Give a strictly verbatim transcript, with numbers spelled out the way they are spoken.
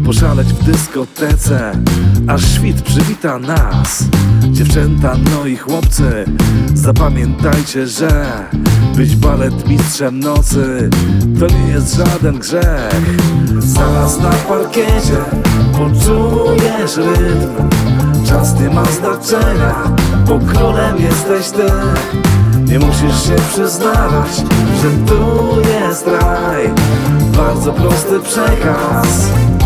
poszaleć w dyskotece, aż świt przywita nas. Dziewczęta, no i chłopcy, zapamiętajcie, że być baletmistrzem nocy to nie jest żaden grzech. Zaraz na parkiecie poczujesz rytm. Czas nie ma znaczenia, bo królem jesteś ty. Nie musisz się przyznawać, że tu jest raj. Bardzo prosty przekaz.